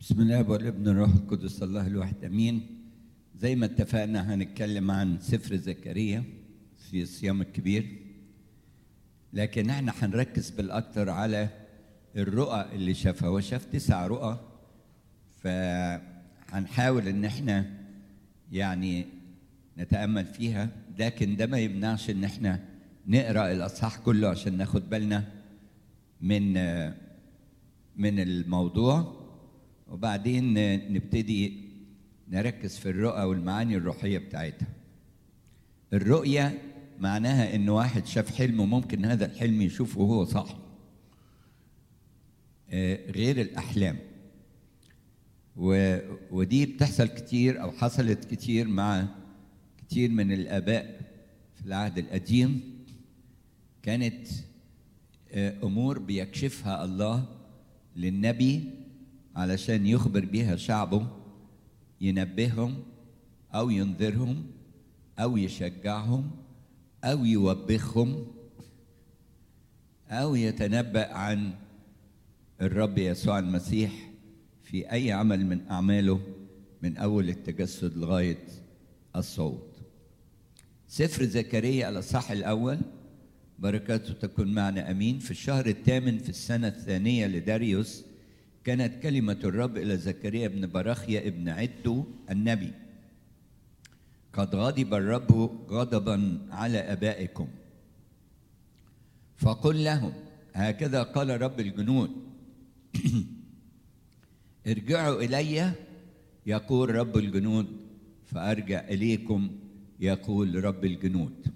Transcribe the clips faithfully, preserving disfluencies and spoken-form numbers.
بسم الله والابن الروح القدس الله الواحد امين. زي ما اتفقنا هنتكلم عن سفر زكريا في الصيام الكبير، لكن احنا هنركز بالاكثر على الرؤى اللي شافها. هو شاف تسع رؤى، فهنحاول ان احنا يعني نتامل فيها، لكن ده ما يمنعش ان احنا نقرا الاصحاح كله عشان ناخد بالنا من من الموضوع، وبعدين نبتدي نركز في الرؤى والمعاني الروحية بتاعتها. الرؤية معناها إن واحد شاف حلم وممكن هذا الحلم يشوفه وهو صاحي، غير الأحلام. ودي بتحصل كتير أو حصلت كتير مع كتير من الآباء في العهد القديم. كانت أمور بيكشفها الله للنبي علشان يخبر بيها شعبه، ينبههم أو ينذرهم أو يشجعهم أو يوبخهم أو يتنبأ عن الرب يسوع المسيح في أي عمل من أعماله من أول التجسد لغاية الصعود. سفر زكريا الأصحاح الأول، بركاته تكون معنا أمين. في الشهر الثامن في السنة الثانية لداريوس كانت كلمة الرب إلى زكريا ابن براخيا ابن عدو النبي: قد غضب الرب غضبا على آبائكم، فقل لهم هكذا قال رب الجنود ارجعوا إلي يقول رب الجنود، فأرجع إليكم يقول رب الجنود.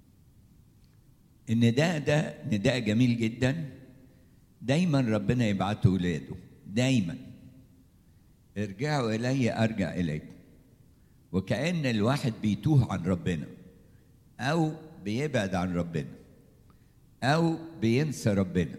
النداء ده نداء جميل جدا، دايما ربنا يبعته ولاده، دايما ارجعوا إلي أرجع إليكم. وكأن الواحد بيتوه عن ربنا أو بيبعد عن ربنا أو بينسى ربنا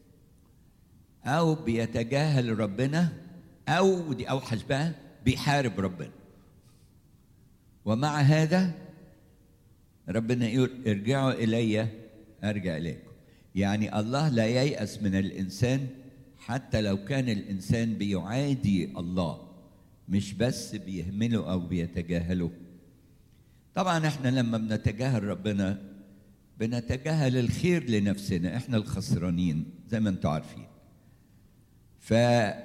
أو بيتجاهل ربنا أو دي أوحش بقى بيحارب ربنا. ومع هذا ربنا يقول ارجعوا إلي أرجع إليكم. يعني الله لا ييأس من الإنسان حتى لو كان الإنسان بيعادي الله، مش بس بيهمله أو بيتجاهله. طبعا احنا لما بنتجاهل ربنا بنتجاهل الخير لنفسنا، احنا الخسرانين زي ما انتم عارفين. فقال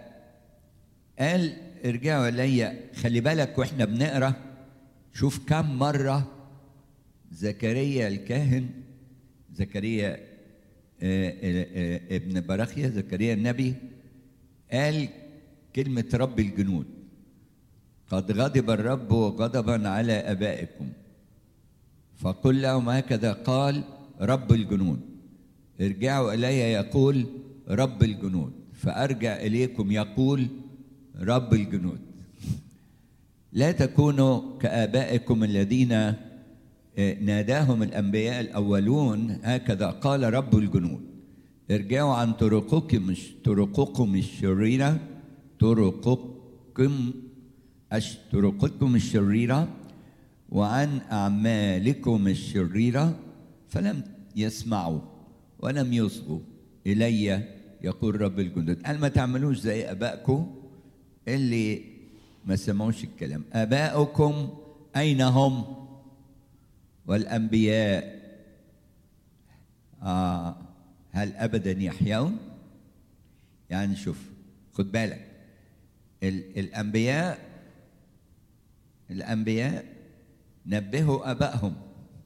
ارجعوا إلي. خلي بالك واحنا بنقرأ شوف كم مرة زكريا الكاهن، زكريا ابن براخيا، زكريا النبي، قال كلمة رب الجنود: قد غضب الرب غضبا على آبائكم، فقل لهم هكذا قال رب الجنود، ارجعوا إلي يقول رب الجنود، فأرجع إليكم يقول رب الجنود. لا تكونوا كآبائكم الذين ناداهم الأنبياء الأولون، هكذا قال رب الجنود، ارجعوا عن طرقكم طرقكم الشريرة طرقكم طرقكم الشريرة وعن أعمالكم الشريرة، فلم يسمعوا ولم يصغوا إلي يقول رب الجنود. قال ما تعملوش زي آبائكم اللي ما سمعوش الكلام. آبائكم أين هم؟ والأنبياء آه هل أبدا يحيون؟ يعني شوف، خد بالك، الأنبياء الأنبياء نبهوا آبائهم،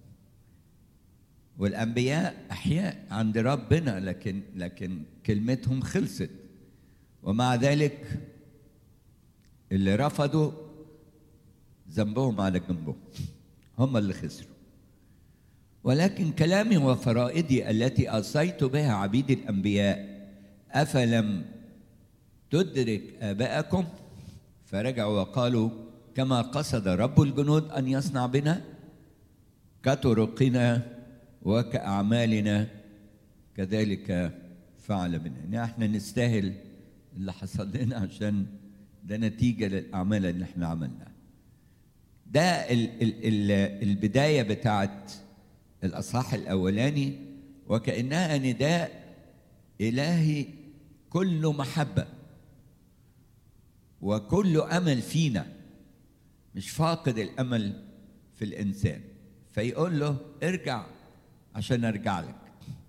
والأنبياء أحياء عند ربنا، لكن لكن كلمتهم خلصت. ومع ذلك اللي رفضوا ذنبهم على جنبهم، هم اللي خسروا. ولكن كلامي وفرائدي التي أوصيت بها عبيد الأنبياء أفلم تدرك آباءكم؟ فرجعوا وقالوا كما قصد رب الجنود أن يصنع بنا، كطرقنا وكأعمالنا كذلك فعل بنا. يعني احنا نستاهل اللي حصل لنا عشان ده نتيجة للأعمال اللي احنا عملناها. ده ال ال ال البداية بتاعت الأصحاح الأولاني، وكأنها نداء إلهي كله محبة. وكله أمل فينا، مش فاقد الأمل في الإنسان، فيقول له ارجع عشان أرجع لك.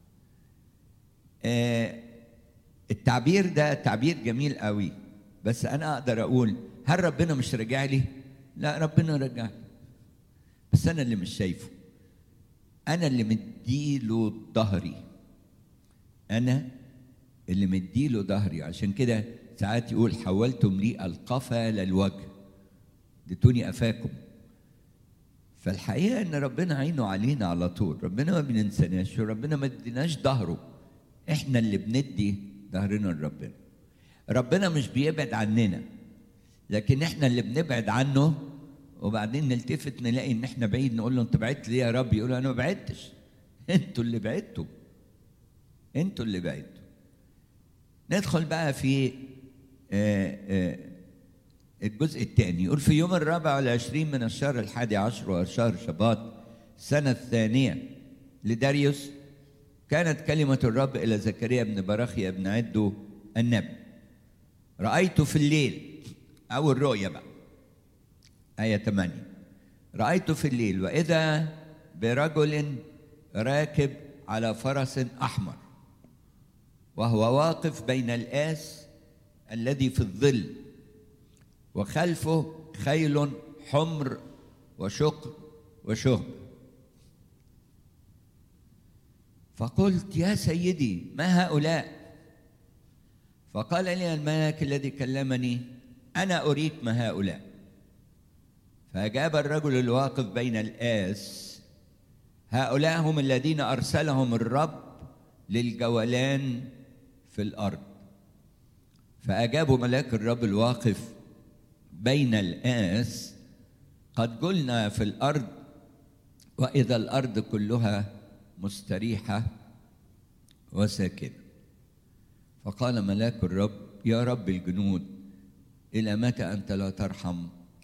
آه التعبير ده تعبير جميل قوي، بس أنا أقدر أقول هل ربنا مش رجع لي؟ لا، ربنا رجع لي، بس أنا اللي مش شايفه، أنا اللي مديله ظهري، أنا اللي مديله ظهري. عشان كده ساعات يقول حولتم لي القفا للوجه، اديتوني قفاكم. فالحقيقة إن ربنا عينه علينا على طول، ربنا ما بننساناش، وربنا ما اديناش ظهره، إحنا اللي بندي ظهرنا لربنا. ربنا مش بيبعد عننا، لكن إحنا اللي بنبعد عنه، وبعدين نلتفت نلاقي إن إحنا بعيد، نقول له أنت بعدت ليه يا رب؟ يقول أنا ما بعدتش، أنتوا اللي بعدتوا، أنتوا اللي بعدتوا. ندخل بقى في آآ آآ الجزء الثاني. يقول في يوم الرابع والعشرين من الشهر الحادي عشر وشهر شباط السنة الثانية لداريوس، كانت كلمة الرب إلى زكريا بن براخيا بن عدو النبي. رأيت في الليل، أو الرؤيا بقى، آية ثمانية. رأيت في الليل وإذا برجل راكب على فرس أحمر، وهو واقف بين الآس الذي في الظل، وخلفه خيل حمر وشقر وشهب. فقلت يا سيدي ما هؤلاء؟ فقال لي الملاك الذي كلمني أنا أريك ما هؤلاء. فأجاب الرجل الواقف بين الآس هؤلاء هم الذين أرسلهم الرب للجولان في الأرض. فأجابوا ملاك الرب الواقف بين الآس قد جلنا في الأرض، وإذا الأرض كلها مستريحة وساكنة. فقال ملاك الرب يا رب الجنود إلى متى أنت لا ترحم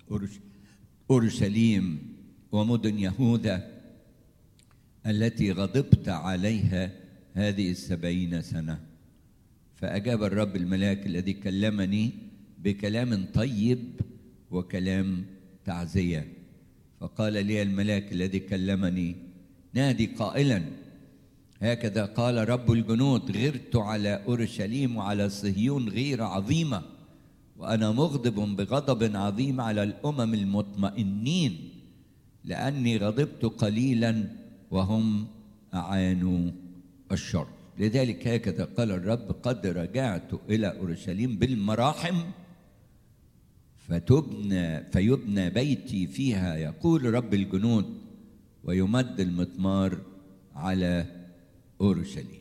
أورشليم ومدن يهوذا التي غضبت عليها هذه السبعين سنة؟ فأجاب الرب الملاك الذي كلمني بكلام طيب وكلام تعزية. فقال لي الملاك الذي كلمني نادي قائلا هكذا قال رب الجنود غرت على أورشليم وعلى صهيون غيرة عظيمة، وأنا مغضب بغضب عظيم على الأمم المطمئنين، لأني غضبت قليلا وهم أعانوا الشر. لذلك هكذا قال الرب قد رجعت إلى أورشليم بالمراحم فتبنى فيبنى بيتي فيها، يقول رب الجنود، ويمد المطمار على أورشليم.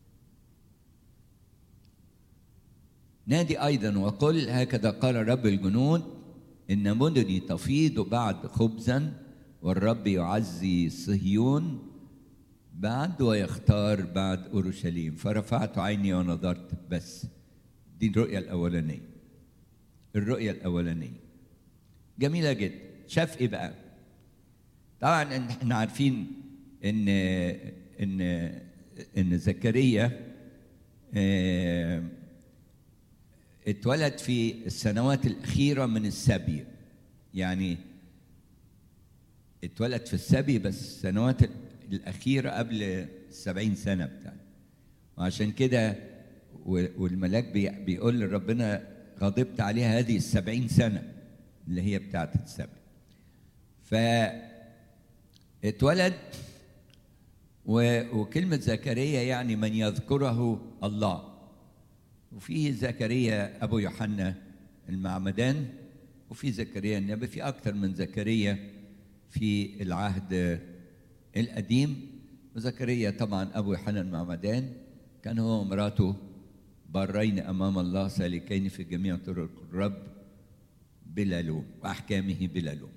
نادي أيضا وقل هكذا قال رب الجنود إن مدني تفيض بعد خبزا، والرب يعزي صهيون بعد ويختار بعد أورشليم. فرفعت عيني ونظرت. بس دي الرؤية الأولانية. الرؤية الأولانية جميلة جدا. شاف إيه بقى؟ طبعا احنا عارفين إن إن إن زكريا اه اتولد في السنوات الأخيرة من السبي، يعني اتولد في السبي بس السنوات الأخيرة قبل السبعين سنة بتاعته، وعشان كده والملاك بيقول لربنا غضبت عليها هذه السبعين سنة اللي هي بتاعت السبي. فاتولد، وكلمة زكريا يعني من يذكره الله. وفي زكريا أبو يوحنا المعمدان، وفي زكريا النبي، في أكثر من زكريا في العهد القديم. وزكريا طبعا أبو يوحنا المعمدان كان هو ومراته بارين أمام الله سالكين في جميع طرق الرب بلا لوم وأحكامه بلا لوم.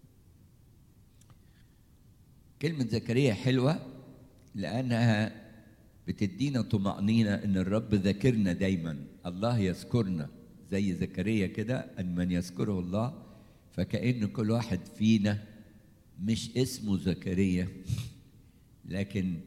كلمة زكريا حلوة لأنها بتدينا طمأنينة إن الرب ذاكرنا دايما، الله يذكرنا زي زكريا كده، أن من يذكره الله. فكأن كل واحد فينا مش اسمه زكريا، لكن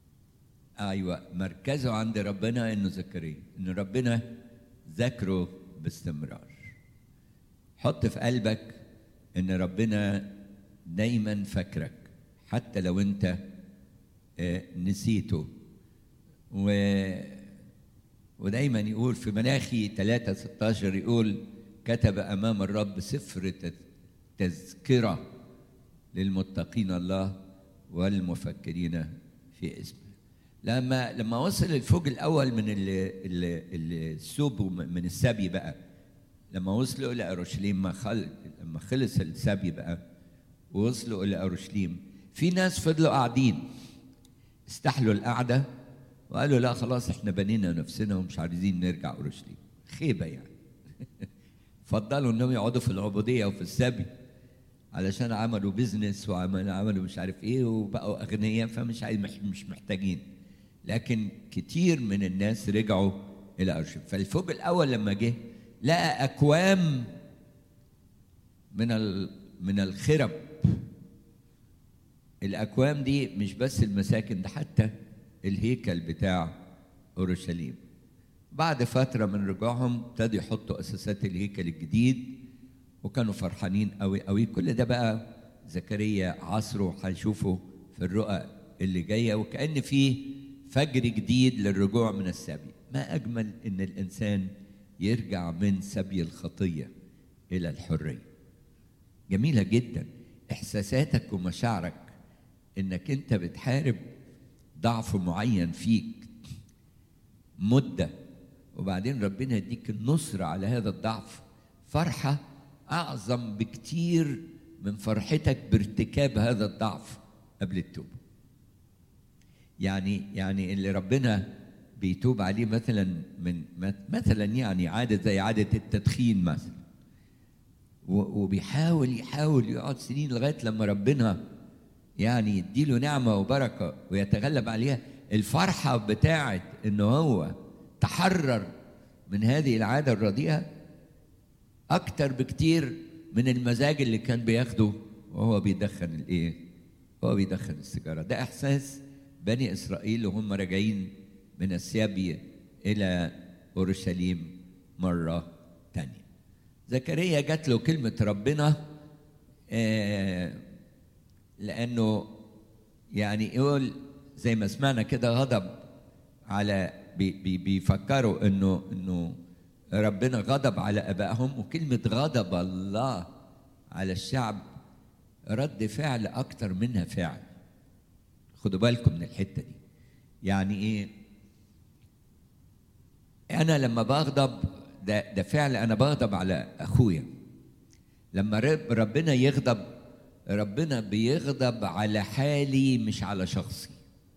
أيوة مركزه عند ربنا إنه زكريا، إن ربنا ذكره باستمرار. حط في قلبك ان ربنا دايما فاكرك حتى لو انت نسيته. و ودايما يقول في ملاخي ثلاثة ستاشر يقول كتب امام الرب سفر تذكرة للمتقين الله والمفكرين في اسمه. لما لما وصل الفوج الاول من السوب من السبي بقى، لما وصلوا الى اورشليم، ما خل... لما خلص السبي بقى ووصلوا الى اورشليم، في ناس فضلوا قاعدين استحلوا القعده وقالوا لا خلاص احنا بنينا نفسنا ومش عايزين نرجع اورشليم، خيبه يعني. فضلوا انهم يقعدوا في العبوديه وفي السبي علشان عملوا بيزنس وعملوا عملوا مش عارف ايه وبقوا اغنياء، فمش عايز مش محتاجين. لكن كتير من الناس رجعوا الى اورشليم. فالفوج الاول لما جه لقى اكوام من من الخرب. الاكوام دي مش بس المساكن، ده حتى الهيكل بتاع اورشليم. بعد فتره من رجوعهم ابتدوا يحطوا اساسات الهيكل الجديد وكانوا فرحانين قوي قوي. كل ده بقى زكريا عصره هنشوفه في الرؤى اللي جايه، وكأن في فجر جديد للرجوع من السبي. ما اجمل ان الانسان يرجع من سبي الخطيه الى الحريه. جميله جدا احساساتك ومشاعرك انك انت بتحارب ضعف معين فيك مده، وبعدين ربنا يديك النصر على هذا الضعف. فرحه اعظم بكتير من فرحتك بارتكاب هذا الضعف قبل التوبه. يعني يعني اللي ربنا بيتوب عليه مثلا من مثلا يعني عاده زي عاده التدخين مثلا، وبيحاول يحاول يقعد سنين لغايه لما ربنا يعني يديله نعمه وبركه ويتغلب عليها. الفرحه بتاعت انه هو تحرر من هذه العاده الرديئه اكتر بكتير من المزاج اللي كان بياخده وهو بيدخن الايه؟ وهو بيدخن السيجاره. ده احساس بني اسرائيل وهم راجعين من السبي الى اورشليم مره تانية. زكريا جات له كلمه ربنا آه لانه يعني يقول زي ما سمعنا كده غضب على بي بي بيفكروا انه انه ربنا غضب على ابائهم، وكلمه غضب الله على الشعب رد فعل اكتر منها فعل. خدوا بالكم من الحته دي. يعني ايه؟ انا لما بغضب ده ده فعل، انا بغضب على اخويا. لما رب ربنا يغضب، ربنا بيغضب على حالي مش على شخصي.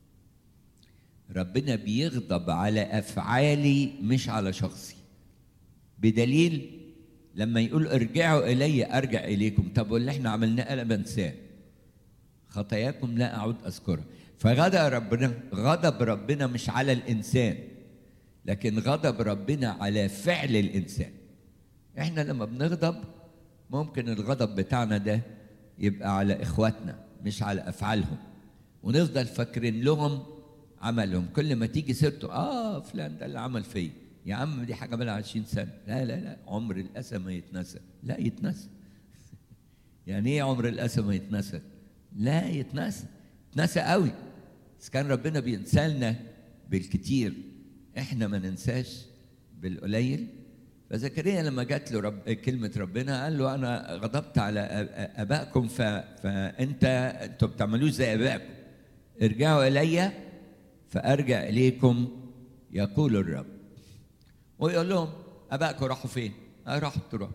ربنا بيغضب على افعالي مش على شخصي. بدليل لما يقول ارجعوا الي ارجع اليكم، طب واللي احنا عملناه انا بنساه، خطاياكم لا اعود اذكرها. فغضب ربنا غضب ربنا مش على الانسان، لكن غضب ربنا على فعل الانسان. احنا لما بنغضب ممكن الغضب بتاعنا ده يبقى على اخواتنا مش على افعالهم، ونفضل فاكرين لهم عملهم. كل ما تيجي سيرته اه فلان ده اللي عمل فيا، يا عم دي حاجه بقى عشرين سنه. لا لا لا، عمر الاسى ما يتنسى. لا يتنسى. يعني ايه عمر الاسى ما يتنسى؟ لا يتنسى، يتنسى قوي. بس كان ربنا بينسالنا بالكتير، احنا ما ننساش بالقليل. فزكريا لما جات له رب كلمه ربنا قال له انا غضبت على ابائكم ف... فانت انتوا بتعملوش زي ابائكم، ارجعوا الي فارجع اليكم يقول الرب. ويقول لهم ابائكم راحوا فين؟ آه راحوا التراب.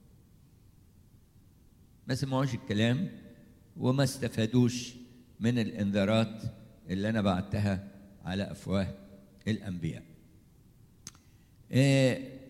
ما سمعوش الكلام وما استفادوش من الانذارات اللي انا بعتها على افواه الانبياء. إيه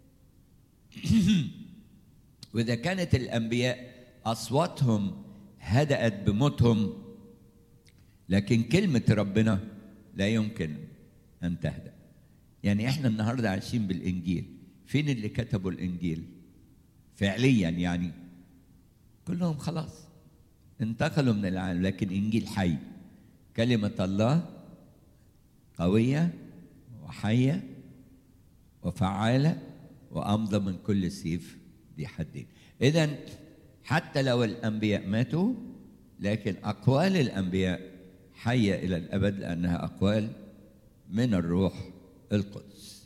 واذا كانت الانبياء اصواتهم هدأت بموتهم، لكن كلمه ربنا لا يمكن ان تهدأ. يعني احنا النهارده عايشين بالانجيل، فين اللي كتبوا الانجيل فعليا؟ يعني كلهم خلاص انتقلوا من العالم، لكن انجيل حي. كلمه الله قويه وحيه وفعاله وأمضى من كل سيف ذي حدين. إذن حتى لو الأنبياء ماتوا، لكن أقوال الأنبياء حية إلى الأبد، لأنها أقوال من الروح القدس.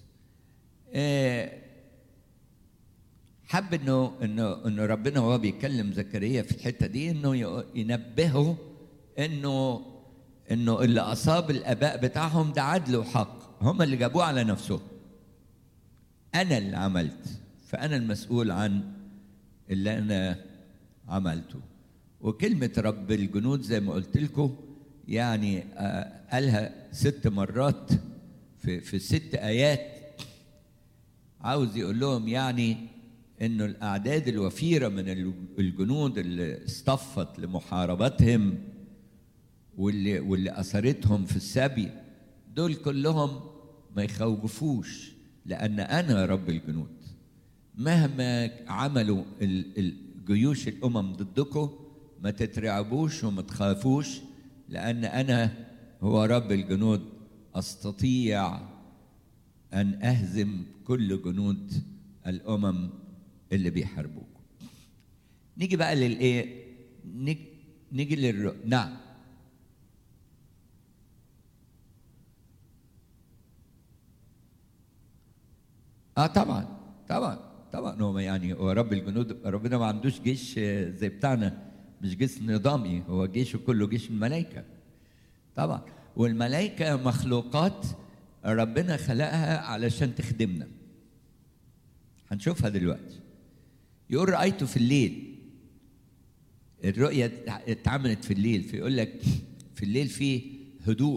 حب إنه إنه إنه ربنا وهو بيكلم زكريا في الحتة دي إنه ينبهه إنه إنه اللي أصاب الآباء بتاعهم ده عدل وحق، هم اللي جابوه على نفسهم. أنا اللي عملت، فأنا المسؤول عن اللي أنا عملته. وكلمة رب الجنود زي ما قلت لكم يعني قالها ست مرات في في ست آيات. عاوز يقول لهم يعني إنه الأعداد الوفيرة من الجنود اللي اصطفت لمحاربتهم واللي واللي أثرتهم في السبي، دول كلهم ما يخوفوش، لأن أنا رب الجنود. مهما عملوا الجيوش الأمم ضدكم ما تترعبوش وما تخافوش، لأن أنا هو رب الجنود، أستطيع أن أهزم كل جنود الأمم اللي بيحاربوكم. نيجي بقى للإيه؟ نيجي, نيجي للر... نعم اه طبعا طبعا طبعا هو يعني هو رب الجنود. ربنا ما عندوش جيش زي بتاعنا، مش جيش نظامي، هو جيشه كله جيش الملائكة طبعا. والملائكة مخلوقات ربنا خلقها علشان تخدمنا، هنشوفها دلوقتي. يقول رأيته في الليل، الرؤية اتعملت في الليل، فيقول لك في الليل فيه هدوء،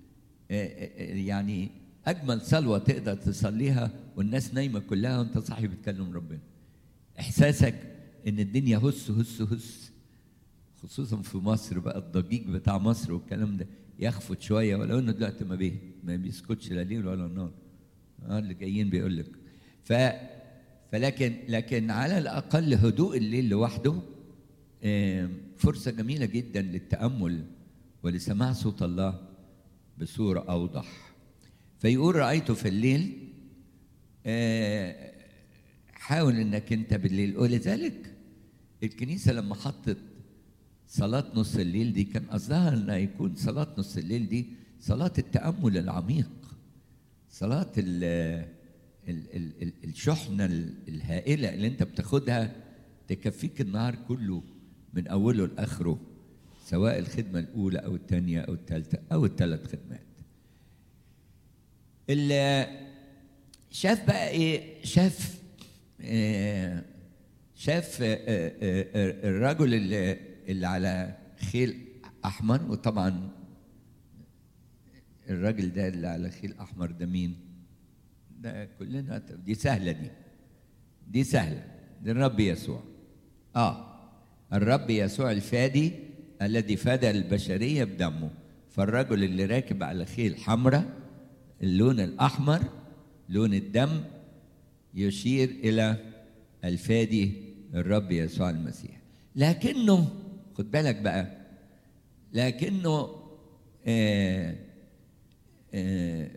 يعني أجمل صلوة تقدر تصليها والناس نايمة كلها وأنت صاحي بتكلم ربنا. إحساسك إن الدنيا هس هس هس، خصوصا في مصر بقى الضجيج بتاع مصر والكلام ده يخفت شوية، ولو إنه دلوقتي ما بيه ما بيسكتش لا ليل ولا نهار. آه اللي جايين بيقول لك ف فلكن لكن على الأقل هدوء الليل لوحده فرصة جميلة جدا للتأمل ولسماع صوت الله بصورة أوضح. فيقول رأيته في الليل. حاول انك انت بالليل، ولذلك الكنيسة لما حطت صلاة نص الليل دي كان قصدها ان يكون صلاة نص الليل دي صلاة التأمل العميق، صلاة ال ال ال الشحنة الهائلة اللي انت بتاخدها تكفيك النهار كله من اوله لاخره، سواء الخدمة الاولى او الثانية او الثالثة او الثلاث خدمات. اللي شاف بقى ايه؟ شاف آه شاف آه آه الرجل اللي, اللي على خيل احمر. وطبعا الراجل ده اللي على خيل احمر ده مين؟ ده كلنا دي سهله، دي دي سهله، دي الرب يسوع. اه الرب يسوع الفادي الذي فدى البشريه بدمه. فالرجل اللي راكب على خيل حمراء اللون الاحمر لون الدم يشير إلى الفادي الرب يسوع المسيح. لكنه خد بالك بقى، لكنه آآ آآ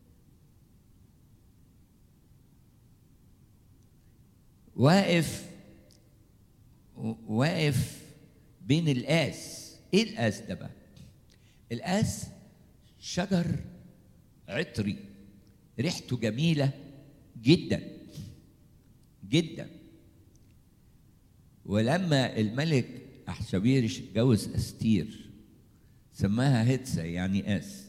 واقف واقف بين القاس. ايه القاس ده بقى؟ القاس شجر عطري ريحته جميلة جدا جدا. ولما الملك أحشويرش اتجوز أستير سماها هتسة، يعني آس،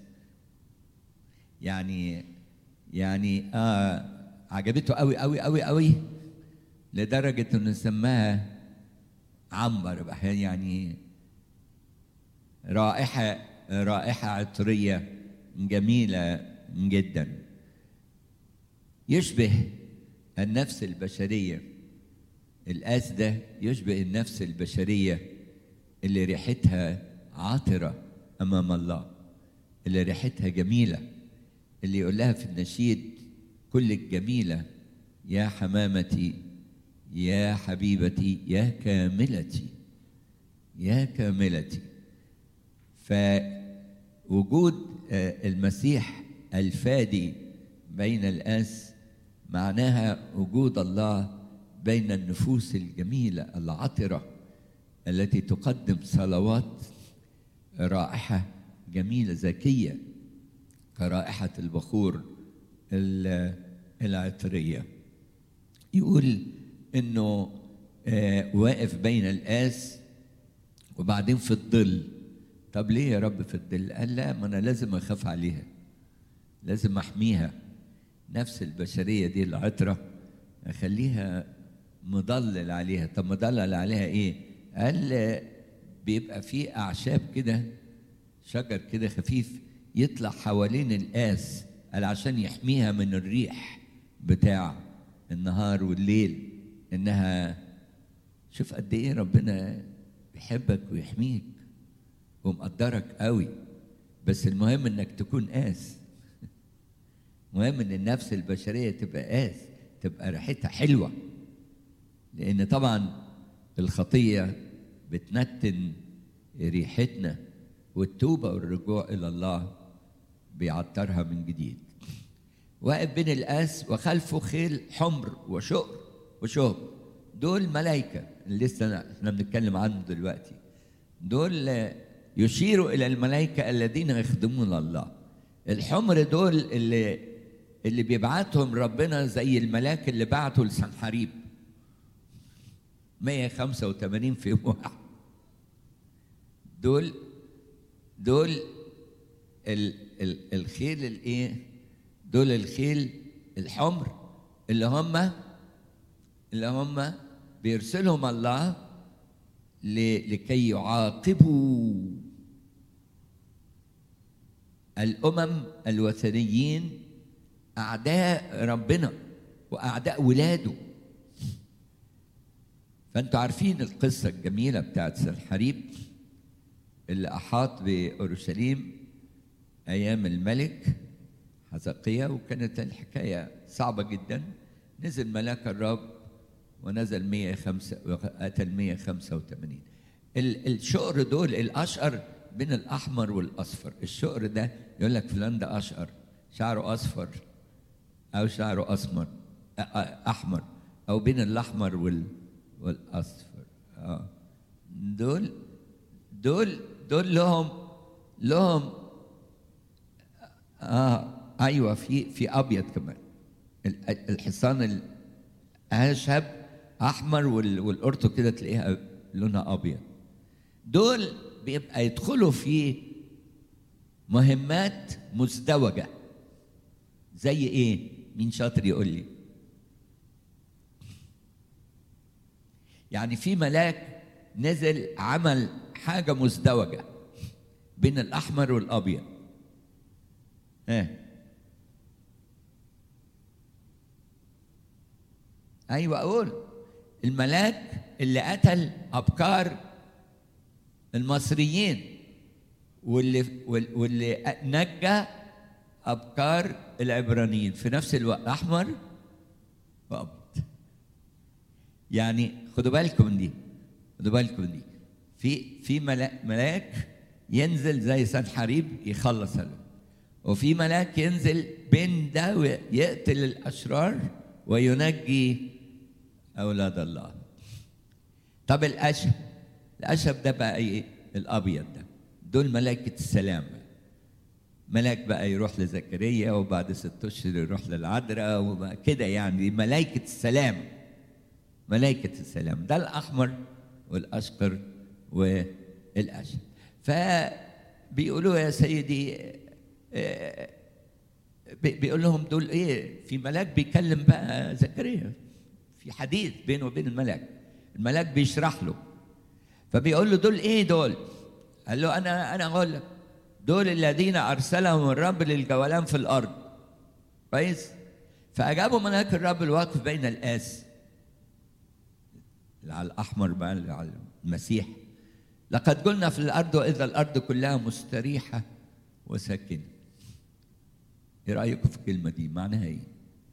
يعني يعني آه عجبته قوي قوي قوي قوي لدرجة إنه سماها عنبر بقى، يعني رائحة رائحة عطرية جميلة جدا، يشبه النفس البشرية. القاس ده يشبه النفس البشرية اللي ريحتها عاطرة أمام الله، اللي ريحتها جميلة، اللي يقول لها في النشيد كلك جميلة يا حمامتي يا حبيبتي يا كاملتي يا كاملتي. فوجود المسيح الفادي بين القاس معناها وجود الله بين النفوس الجميلة العطرة التي تقدم صلوات رائحة جميلة زكية كرائحة البخور العطرية. يقول إنه آه واقف بين الآس وبعدين في الظل. طب ليه يا رب في الظل؟ قال لا، ما أنا لازم أخاف عليها، لازم أحميها. نفس البشرية دي العطرة أخليها مضلل عليها. طب مضلل عليها إيه؟ قال بيبقى فيه أعشاب كده، شجر كده خفيف يطلع حوالين القاس، قال عشان يحميها من الريح بتاع النهار والليل. إنها شوف قد إيه ربنا بيحبك ويحميك ومقدرك قوي، بس المهم إنك تكون قاس. مهم إن النفس البشرية تبقى قاس، تبقى ريحتها حلوة، لأن طبعا الخطية بتنتن ريحتنا، والتوبة والرجوع إلى الله بيعطرها من جديد. واقف بين القاس وخلفه خيل حمر وشقر وشهب. دول ملائكة اللي لسه احنا بنتكلم عنه دلوقتي. دول يشيروا إلى الملائكة الذين يخدمون الله. الحمر دول اللي اللي بيبعتهم ربنا زي الملاك اللي بعته لسنحريب مية وخمسة وثمانين في يوم واحد. دول دول ال ال الخيل الايه؟ دول الخيل الحمر اللي هم اللي هم بيرسلهم الله لكي يعاقبوا الأمم الوثنيين أعداء ربنا وأعداء ولاده. فأنتوا عارفين القصة الجميلة بتاعت سنحريب اللي أحاط بأورشليم أيام الملك حزقيا، وكانت الحكاية صعبة جدا. نزل ملاك الرب ونزل مية وخمسة وقتل مية وخمسة وثمانين. الشقر دول الأشقر بين الأحمر والأصفر. الشقر ده يقول لك فلان ده أشقر، شعره أصفر أو شعره أسمر أحمر، أو بين الأحمر وال والأصفر. آه. دول دول دول لهم لهم آه أيوة في في أبيض كمان. الحصان الأشهب أحمر والقرطة كده تلاقيها لونها أبيض. دول بيبقى يدخلوا في مهمات مزدوجة. زي إيه؟ مين شاطر يقول لي؟ يعني في ملاك نزل عمل حاجة مزدوجة بين الأحمر والأبيض. ها أيوة أقول الملاك اللي قتل أبكار المصريين واللي واللي نجى أبكار العبرانيين في نفس الوقت، أحمر وأبيض. يعني خدوا بالكم من دي، خدوا بالكم من دي. في في ملاك ينزل زي سنحريب يخلص له، وفي ملاك ينزل بين ده ويقتل الأشرار وينجي أولاد الله. طب الأشهب، الأشهب ده بقى إيه؟ الأبيض ده. دول ملائكة السلام. ملاك بقى يروح لزكريا وبعد ست أشهر يروح للعذراء وكده، يعني ملائكة السلام. ملائكة السلام ده الأحمر والأشقر والأشهب. فبيقولوا يا سيدي، بيقول لهم دول إيه؟ في ملاك بيكلم بقى زكريا، في حديث بينه وبين الملاك. الملاك بيشرح له، فبيقول له دول إيه دول؟ قال له أنا أنا أقول لك، دول الذين أرسلهم الرب للجولان في الأرض. كويس؟ فأجابوا ملاك الرب الواقف بين الآس على الأحمر بقى على المسيح: لقد قلنا في الأرض وإذا الأرض كلها مستريحة وساكنة. إيه رأيكم في الكلمة دي؟ معناها إيه؟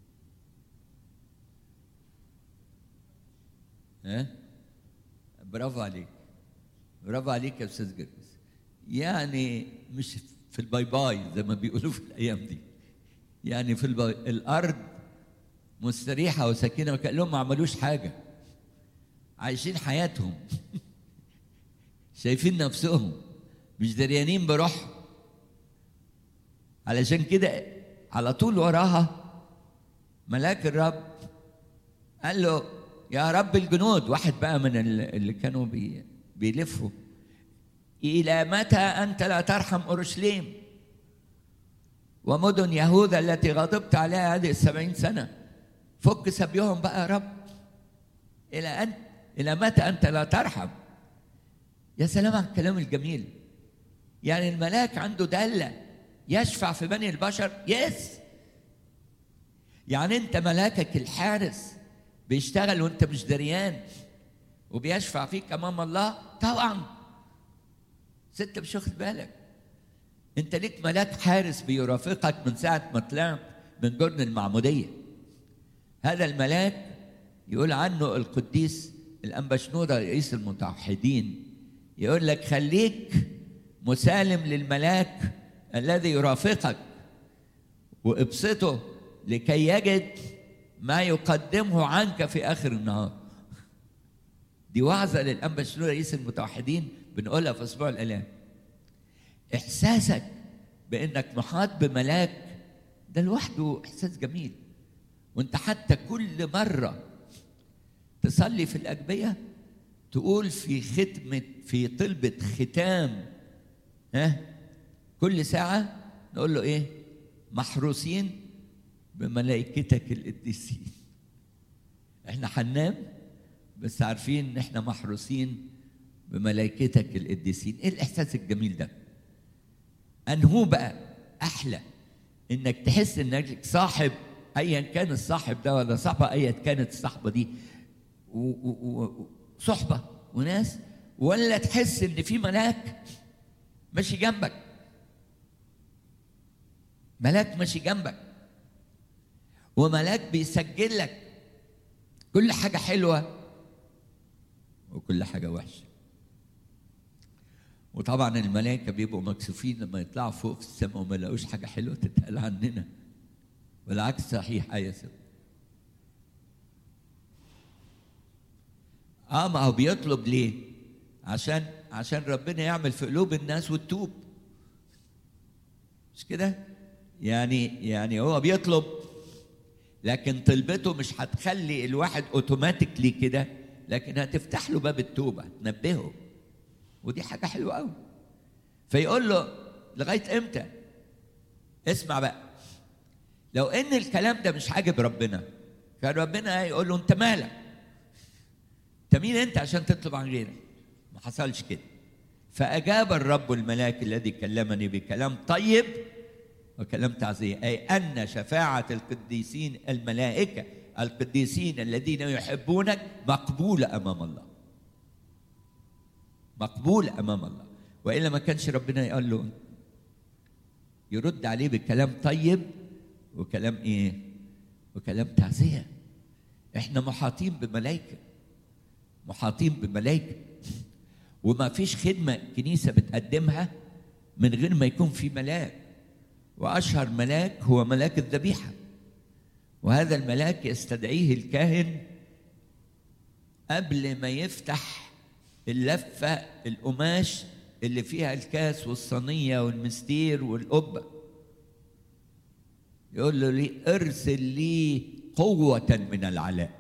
ها؟ برافو عليك، برافو عليك يا أستاذ جرجس. يعني مش في الباي باي زي ما بيقولوا في الأيام دي، يعني في الباي. الأرض مستريحة وسكينة، وكأنهم ما عملوش حاجة، عايشين حياتهم شايفين نفسهم مش دريانين بروحهم. علشان كده على طول وراها ملاك الرب قال له يا رب الجنود، واحد بقى من اللي كانوا بي بيلفوا، إلى متى أنت لا ترحم أورشليم ومدن يهوذا التي غضبت عليها هذه السبعين سنة؟ فك سبيهم بقى يا رب. إلى أن إلى متى أنت لا ترحم؟ يا سلام على الكلام الجميل. يعني الملاك عنده دالة يشفع في بني البشر. يس، يعني أنت ملاكك الحارس بيشتغل وأنت مش دريان وبيشفع فيك أمام الله؟ طبعا ست مش واخد بالك. أنت ليك ملاك حارس بيرافقك من ساعة ما طلعت من جرن المعمودية. هذا الملاك يقول عنه القديس الأنبا شنودة رئيس المتوحدين، يقول لك خليك مسالم للملاك الذي يرافقك وابسطه لكي يجد ما يقدمه عنك في آخر النهار. دي وعظة للأنبا شنودة رئيس المتوحدين بنقولها في أسبوع الآلام. إحساسك بأنك محاط بملاك ده لوحده إحساس جميل. وانت حتى كل مرة تصلي في الأجبية تقول في ختمة في طلبة ختام ها كل ساعة نقول له إيه؟ محروسين بملائكتك القديسين. إحنا هننام بس عارفين إن إحنا محروسين بملائكتك القديسين. إيه الإحساس الجميل ده؟ أنهو بقى أحلى إنك تحس إنك صاحب أيا كان الصاحب ده ولا صاحبة أيا كانت الصحبة دي وصحبة وناس، ولا تحس إن في ملاك ماشي جنبك، ملاك ماشي جنبك وملاك بيسجل لك كل حاجة حلوة وكل حاجة وحشة. وطبعا الملائكة بيبقوا مكسوفين لما يطلعوا فوق في السماء وما يلاقوش حاجة حلوة تتقال عننا، والعكس صحيح. أي سبب اه ما هو بيطلب ليه؟ عشان عشان ربنا يعمل في قلوب الناس وتتوب، مش كده؟ يعني يعني هو بيطلب، لكن طلبته مش هتخلي الواحد اوتوماتيكلي كده، لكن هتفتح له باب التوبه، تنبهه، ودي حاجه حلوه قوي. فيقول له لغايه امتى؟ اسمع بقى، لو ان الكلام ده مش عاجب ربنا كان ربنا يقول له انت مالك؟ انت مين انت عشان تطلب عن غيرك؟ ما حصلش كده. فاجاب الرب الملاك الذي كلمني بكلام طيب وكلام تعزيه، اي ان شفاعه القديسين الملائكه القديسين الذين يحبونك مقبوله امام الله، مقبوله امام الله. والا ما كانش ربنا يقول له يرد عليه بكلام طيب وكلام ايه؟ وكلام تعزيه. احنا محاطين بملائكه، محاطين بملائكه، وما فيش خدمه كنيسه بتقدمها من غير ما يكون في ملاك. واشهر ملاك هو ملاك الذبيحه، وهذا الملاك يستدعيه الكاهن قبل ما يفتح اللفه القماش اللي فيها الكاس والصينيه والمستير والقبه، يقول له لي ارسل لي قوه من العلاء.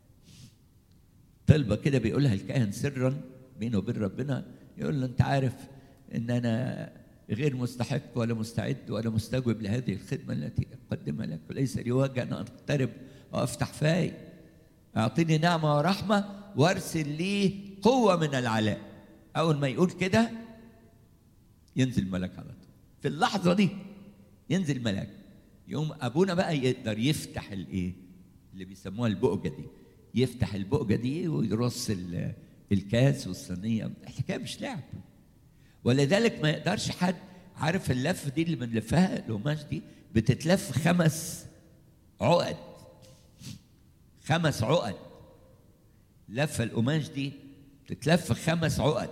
طلبه كده بيقولها الكاهن سرا بينه وبين ربنا، يقول له انت عارف ان انا غير مستحق ولا مستعد ولا مستجوب لهذه الخدمه التي اقدمها لك، وليس لي وجه ان اقترب وافتح فاي. اعطيني نعمه ورحمه وارسل لي قوه من العلاء. اول ما يقول كده ينزل ملك على طول، في اللحظه دي ينزل ملك. يقوم ابونا بقى يقدر يفتح الايه اللي بيسموها البؤجه دي، يفتح البؤجه دي ويرص الكاس والصينيه. الحكايه مش لعب. ولذلك ما يقدرش حد، عارف اللف دي اللي بنلفها القماش دي بتتلف خمس عقد، خمس عقد. لفه القماش دي تتلف خمس عقد.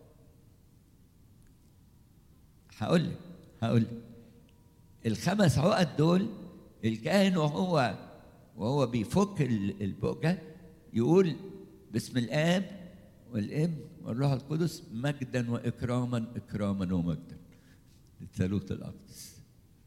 هقول لك هقول لك الخمس عقد دول الكاهن وهو وهو بيفك البؤجة يقول باسم الآب والابن والروح القدس مجدا وإكراما إكراما ومجدا للثالوث الأقدس.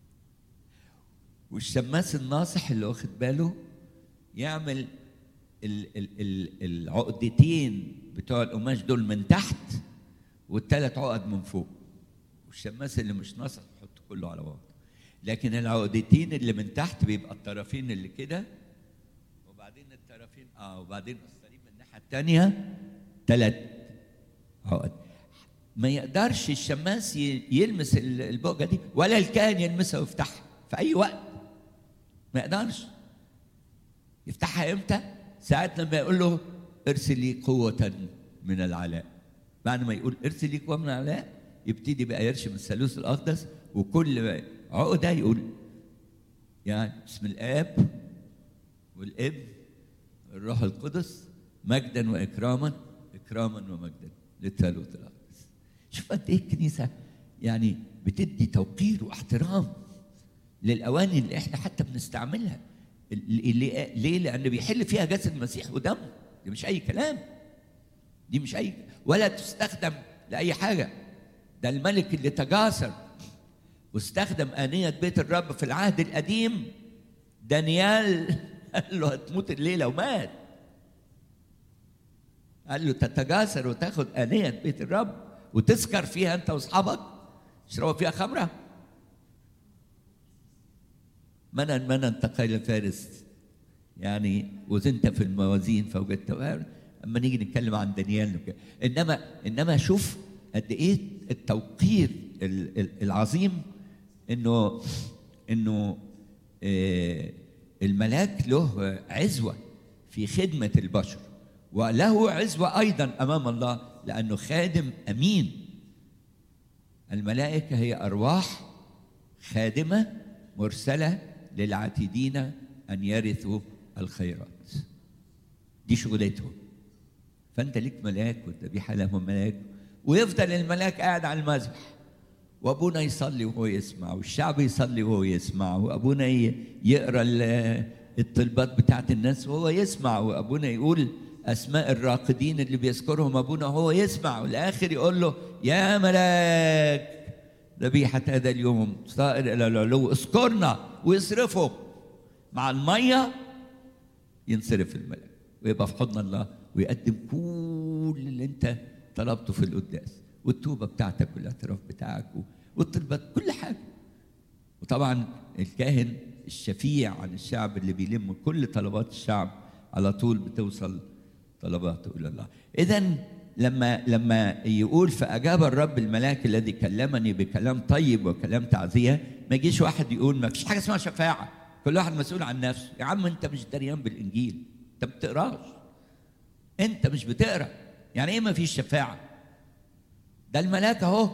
والشماس الناصح اللي واخد باله يعمل ال ال ال العقدتين بتوع القماش دول من تحت والثلاث عقد من فوق، والشماس اللي مش ناصح يحط كله على بعض. لكن العقدتين اللي من تحت بيبقى الطرفين اللي كده، وبعدين الطرفين اه وبعدين الصليب من الناحيه الثانيه ثلاث عقد. ما يقدرش الشماس يلمس البؤجه دي ولا الكاهن يلمسها ويفتحها في اي وقت، ما يقدرش. يفتحها امتى؟ ساعة لما يقول له ارسل لي قوة من العلاء. بعد ما يقول ارسل لي قوة من العلاء يبتدي بقى يرشم الثالوث الأقدس، وكل عقدة يقول يعني بسم الآب والابن والروح القدس مجدا وإكراما إكراما ومجدا للثالوث الأقدس. شوف قد إيه الكنيسة يعني بتدي توقير واحترام للأواني اللي إحنا حتى بنستعملها. ليه؟ لأن بيحل فيها جسد المسيح ودمه. دي مش أي كلام، دي مش أي ولا تستخدم لأي حاجة. ده الملك اللي تجاسر واستخدم آنية بيت الرب في العهد القديم، دانيال قال له هتموت الليلة ومات. قال له تتجاسر وتاخد آنية بيت الرب وتسكر فيها أنت وأصحابك، تشربوا فيها خمرة. منن منن تقيل فارس، يعني وزنت في الموازين فوجدت. اما نيجي نتكلم عن دانيال انما انما شوف قد ايه التوقير العظيم، انه انه الملاك له عزوه في خدمه البشر، وله عزوه ايضا امام الله لانه خادم امين. الملائكه هي ارواح خادمه مرسله للعاتدين أن يرثوا الخيرات. دي شغلتهم. فأنت ليك ملاك والذبيحة لهم ملاك، ويفضل الملاك قاعد على المذبح، وأبونا يصلي وهو يسمع، والشعب يصلي وهو يسمع، وأبونا يقرأ الطلبات بتاعت الناس وهو يسمع، وأبونا يقول أسماء الراقدين اللي بيذكرهم أبونا وهو يسمع، والآخر يقول له يا ملاك ذبيحة هذا اليوم صائر إلى العلو اذكرنا، ويصرفه مع المية ينصرف الملك ويبقى في حضن الله ويقدم كل اللي انت طلبته في القداس، والتوبة بتاعتك والاعتراف بتاعك والطلبات كل حاجة. وطبعا الكاهن الشفيع عن الشعب اللي بيلم كل طلبات الشعب، على طول بتوصل طلباته إلى الله. إذن لما لما يقول فأجاب الرب الملاك الذي كلمني بكلام طيب وكلام تعزية، ما يجيش واحد يقول ما فيش حاجة اسمها شفاعة، كل واحد مسؤول عن نفسه. يا عم أنت مش دريان بالإنجيل، أنت ما بتقراش، أنت مش بتقرا. يعني إيه ما فيش شفاعة؟ ده الملاك أهو،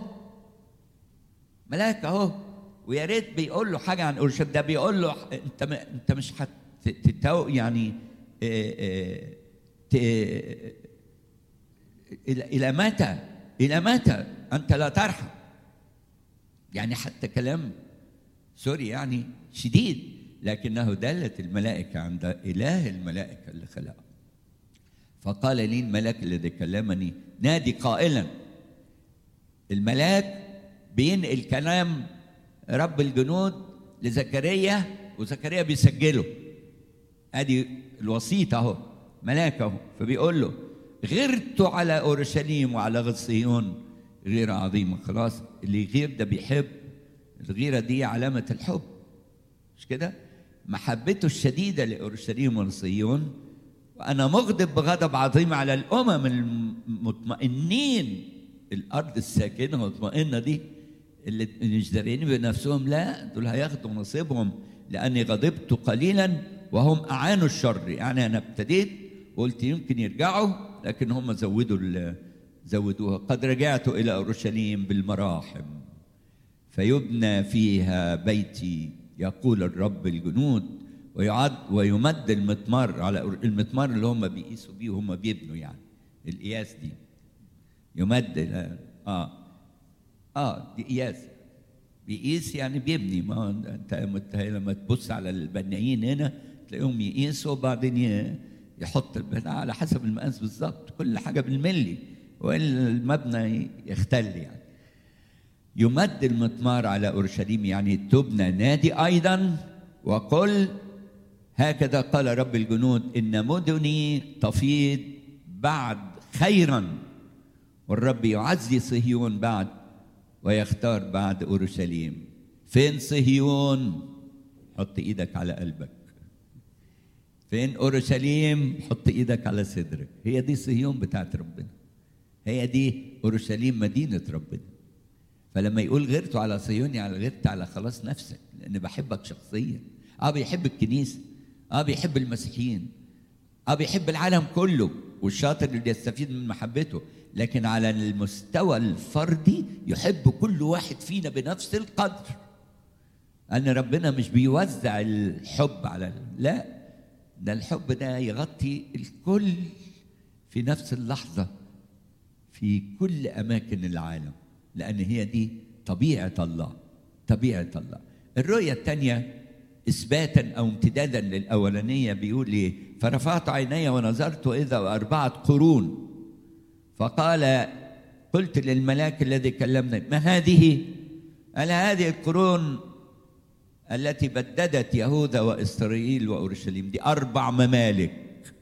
ملاك أهو، ويا ريت بيقول له حاجة عن أورشليم. ده بيقول له أنت أنت مش هتتو يعني إيه إيه إلى متى؟ إلى متى أنت لا ترحم؟ يعني حتى كلام سوري يعني شديد، لكنه دلت الملائكة عند إله الملائكة اللي خلقه. فقال لي الملاك الذي كلمني نادي قائلا. الملاك بينقل كلام رب الجنود لزكريا، وزكريا بيسجله. ادي الوسيط اهو، ملاك اهو، فبيقول له غرت على اورشليم وعلى غصيون غيرة عظيمة. خلاص، اللي يغير ده بيحب. الغيرة دي علامة الحب، مش كده؟ محبته الشديدة لأورشليم وصيون. وأنا مغضب بغضب عظيم على الأمم المطمئنين، الأرض الساكنة مطمئنة دي اللي مش دارين بنفسهم، لا دول هياخدوا نصيبهم، لأني غضبت قليلا وهم أعانوا الشر. يعني أنا ابتديت وقلت يمكن يرجعوا، لكن هم زودوا زودوها. قد رجعت إلى أورشليم بالمراحم فيبنى فيها بيتي، يقول الرب الجنود، ويعد ويمد المطمار على المطمار اللي هم بيقيسوا بيه وهم بيبنوا، يعني القياس دي يمد. اه اه دي قياس، بيقيس يعني بيبني. ما انت لما تبص على البنايين هنا تلاقيهم يقيسوا وبعدين يحط البتاع على حسب المقاس بالظبط، كل حاجه بالملي، والا المبنى يختل يعني. يمد المطمار على اورشليم يعني تبنى نادي ايضا، وقل هكذا قال رب الجنود ان مدني تفيض بعد خيرا، والرب يعزي صهيون بعد ويختار بعد اورشليم. فين صهيون؟ حط ايدك على قلبك. فين اورشليم؟ حط ايدك على صدرك. هي دي صهيون بتاعت ربنا، هي دي اورشليم مدينه ربنا. فلما يقول غيرته على صهيون يعني غيرت على خلاص نفسك، لان بحبك شخصيا. اه بيحب الكنيسه، اه بيحب المسيحيين، اه بيحب العالم كله، والشاطر اللي يستفيد من محبته، لكن على المستوى الفردي يحب كل واحد فينا بنفس القدر. أن ربنا مش بيوزع الحب على، لا، ده الحب ده يغطي الكل في نفس اللحظة في كل أماكن العالم، لأن هي دي طبيعة الله، طبيعة الله. الرؤية الثانية إثباتا أو امتدادا للأولانية بيقول إيه؟ فرفعت عيني ونظرت وإذا أربعة قرون، فقال قلت للملاك الذي كلمني ما هذه؟ قال هذه القرون التي بددت يهوذا وإسرائيل وأورشليم. دي أربع ممالك،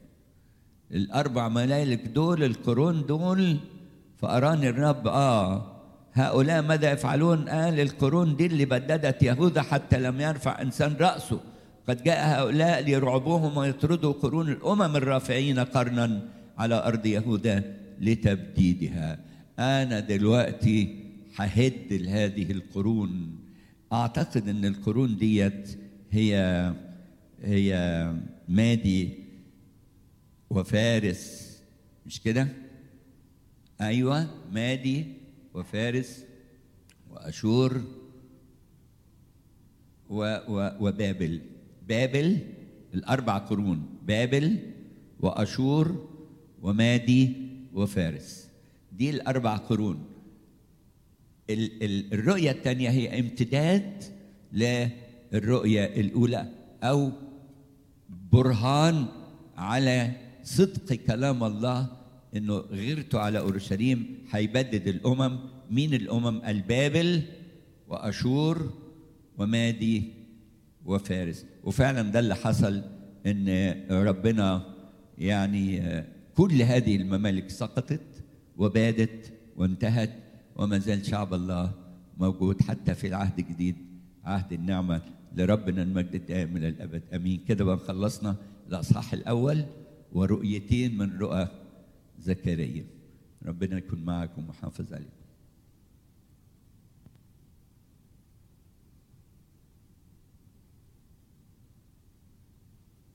الأربع ممالك دول، القرون دول. فأراني الرب آه هؤلاء ماذا يفعلون؟ قال القرون دي اللي بددت يهوذا حتى لم يرفع إنسان رأسه، قد جاء هؤلاء ليرعبوهم ويطردوا قرون الأمم الرافعين قرنا على أرض يهوذا لتبديدها. أنا دلوقتي ههد هذه القرون. أعتقد أن القرون ديت هي هي مادي وفارس، مش كده؟ أيوة، مادي وفارس وأشور و و وبابل. بابل الأربع قرون، بابل وأشور ومادي وفارس، دي الأربع قرون. الرؤية الثانية هي امتداد للرؤية الأولى، أو برهان على صدق كلام الله إنه غيرته على أورشليم هيبدد الأمم. مين الأمم؟ البابل وأشور ومادي وفارس. وفعلا ده اللي حصل، إن ربنا يعني كل هذه الممالك سقطت وبادت وانتهت، وما زال شعب الله موجود حتى في العهد الجديد، عهد النعمة. لربنا المجد الدائم إلى الأبد، أمين. كده بقى خلصنا الأصحاح الأول ورؤيتين من رؤى زكريا. ربنا يكون معكم ويحافظ عليكم.